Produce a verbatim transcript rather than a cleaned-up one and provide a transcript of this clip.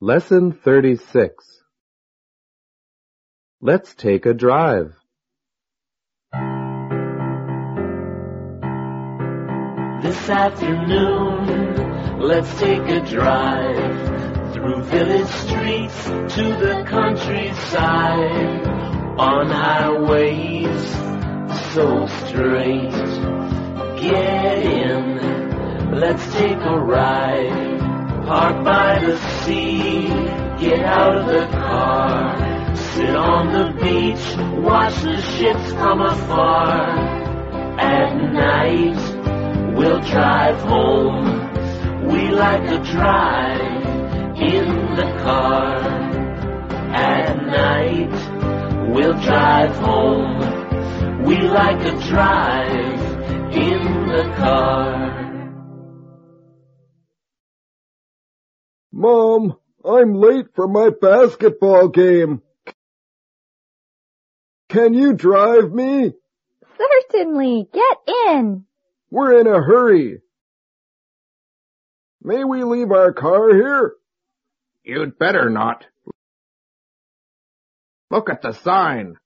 Lesson thirty-six. Let's take a drive. This afternoon, let's take a drive through village streets to the countryside, on highways so straight. Get in, let's take a ride. Park by the sea, get out of the car, sit on the beach, watch the ships from afar. At night, we'll drive home, we like to drive in the car. At night, we'll drive home, we like to drive in the car. Mom, I'm late for my basketball game. Can you drive me? Certainly. Get in. We're in a hurry. May we leave our car here? You'd better not. Look at the sign.